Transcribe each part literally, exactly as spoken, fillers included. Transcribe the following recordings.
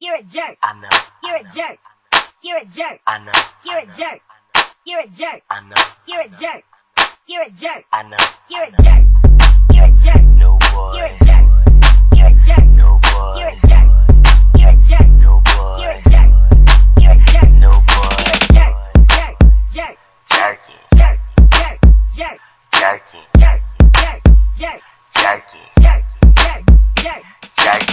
You're a jerk. I know. You're a jerk. You're a jerk. I know. You're a jerk. You're a jerk. I know. You're a jerk. You're a jerk. I know. You're a jerk. You're a jerk. No boy. You're a jerk. You're a jerk. No boy. You're a jerk. You're a jerk. No boy. You're a jerk. You're a jerk. No You're boy. a jerk. Jerk. Jerk. Jerky. Jerk. Jerk. Jerk. Jerky. Jerk. Jerk. Jerk. Jerky. Jerk. Jerk. Jerk. Jerky.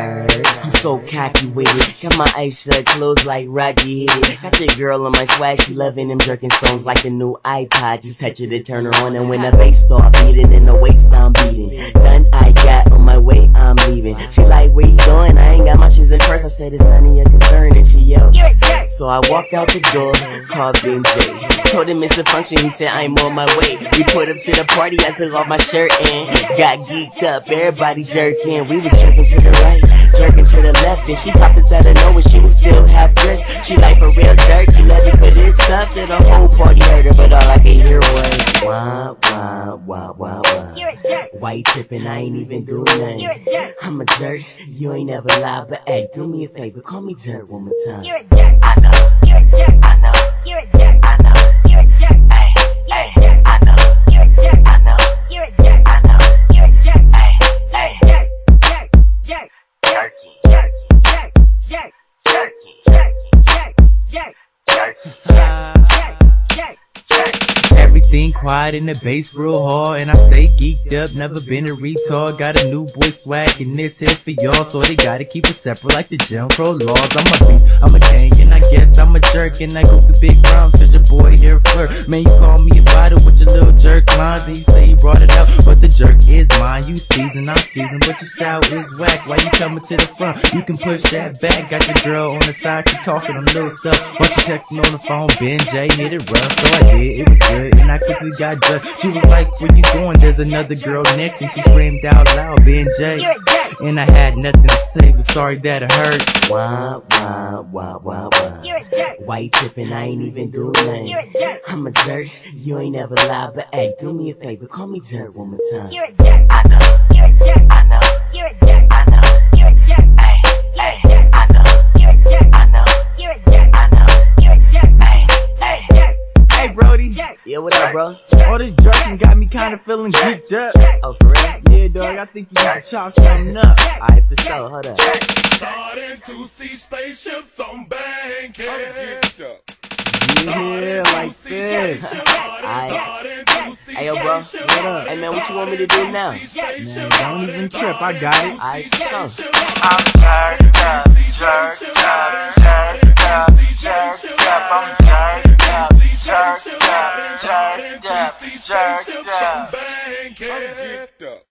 I'm so cocky with it. Got my eyes shut, closed like Rocky hit it. Got your girl on my swag, she loving them jerking songs like the new iPod. Just touch it to turn her on, and when the bass start beating and the waist I'm beating. Done, I got on my way, I'm leaving. She like, where you going? I ain't got my shoes in purse. I said, it's none of your concern, and she yelled. You're a jerk. So I walked out the door, called Ben J. Told him it's a function, he said I'm on my way. We put up to the party, I took off my shirt and got geeked up, everybody jerking. We was jerking to the right, jerking to the left, and she popped it out of nowhere, she was still half dressed. She like, for real jerky, let me put this up to the whole party heard her, but all I could hear was wah, wah, wah, wah, wah. You're a jerk. Why you tripping? I ain't even do nothing. You're a jerk. I'm a jerk, you ain't never lied, but hey, do me a favor, call me jerk one more time. You're a jerk. I know. You're a jerk. I know. You're a jerk. I know. You're a jerk. Hey. You're a Hey. jerk. I know. You're a jerk. I know. You're a jerk. I know. You're a jerk. Hey. You're Hey. a jerk. Jerk. Jerk. Jerky. Jerk. Jerk. Jerk. Jerky. Jerk. Jerk. Jerk. Jerky. Jerk. Jerk. Jerky. Everything quiet in the bass real hard, and I stay geeked up, never been a retard. Got a new boy swag and this here for y'all, so they gotta keep it separate like the Jim Crow laws. I'm a beast, I'm a king, and I guess I'm a jerk, and I go to big rounds cause your boy here flirt. Man, you call me about it with your little jerk lines, and you say you brought it out, but the jerk is mine. You steezing, I'm steezing, but your style is whack. Why you coming to the front? You can push that back. Got your girl on the side, she talking on little stuff, while she texting on the phone. Ben J hit it rough, so I did, it was good, and I quickly got judged. She was like, where you going? There's another girl next, and she screamed out loud, Ben J. You're a jerk. And I had nothing to say, but sorry that it hurts. Wah, wah, wah, wah, wah. You're a jerk. Why you tripping? I ain't even do nothing. You're a jerk. I'm a jerk, you ain't never lied, but hey, do me a favor, call me jerk one more time. You're a jerk. I know. You're a jerk. I know. You're a jerk. I know. You're a jerk. Hey. You're a Hey. jerk. I know. You're a jerk. I know. You're a jerk. I know. You're a jerk. Hey. You're Hey. a jerk. Hey, Brody. Jerk. Yeah, what up, bro? All this jerking got me kinda feeling geeked up. Oh, for real? Yeah, dog, I think you gotta chop something up. Alright, for sure, hold up. Starting to see spaceships on Bankhead. Yeah, like this. Aight. Hey, yo, bro. What up? Hey, man, what you want me to do now? Man, don't even trip, I got it. Alright, for sure. I'm jerked up. Jerked up. Jerked up. Jerked up. I'm jerked up. Jerked up. Jerked up. Jerked up. Bankhead.